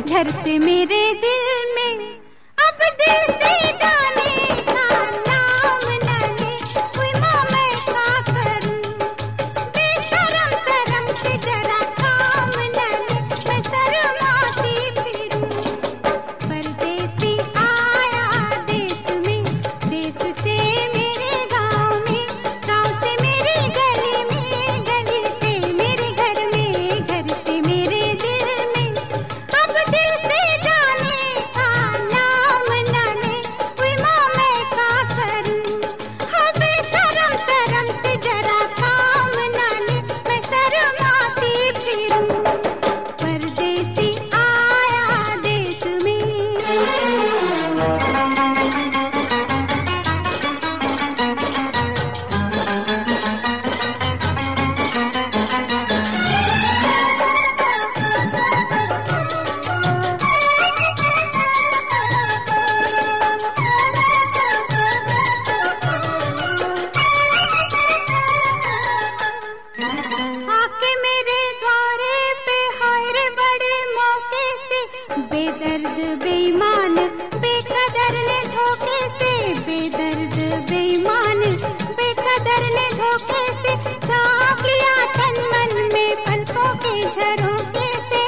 घर से मेरे दिल में अब दिल से जाने का नाम न ले। कोई माँ मैं क्या करूं, बेशरम शर्म से जरा काम न ले, मैं शर्माती फिरूं। परदेसी आया देश में, देश से मेरे गाँव में, गाँव से मेरी गली में, गली से मेरे घर में, घर से मेरे दिल में अब दिल से जाने का नाम न ले। कोई माँ मैं क्या करूं, हाँ बेशरम शर्म से जरा काम न ले, मैं शर्माती फिरूं। परदेसी आया देश में। आके मेरे द्वारे पे हाय रे बड़े मौके से, बेदर्द बेईमान बेकदर ने धोखे से, बेदर्द बेईमान बेकदर ने धोखे से झाँक लिया तन मन में पलकों के झरोखे से।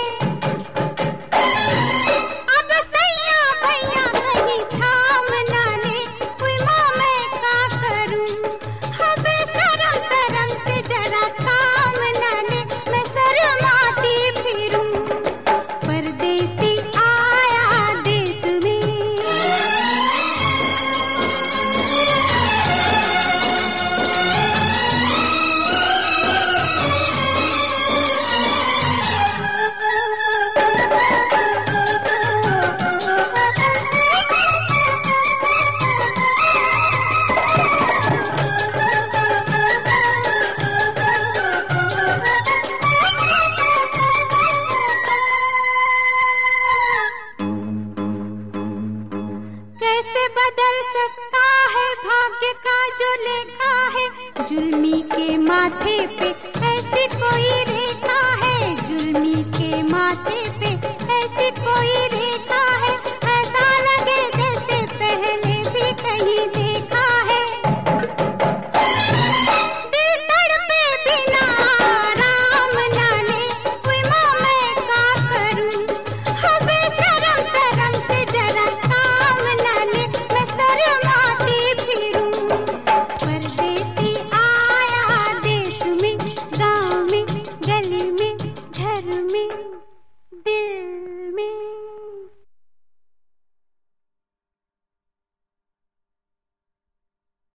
अब सैया भैया कहीं थाम ना ले, कोई माँ मैं क्या करूं, हाँ बेशरम शर्म से जरा काम न ले, मैं शर्माती फिरूं। परदेसी आया देश में। कैसे बदल सकता है भाग्य का जो लेखा है, जुल्मी के माथे पे ऐसी कोई रेखा है, जुल्मी के माथे पे ऐसी कोई रेखा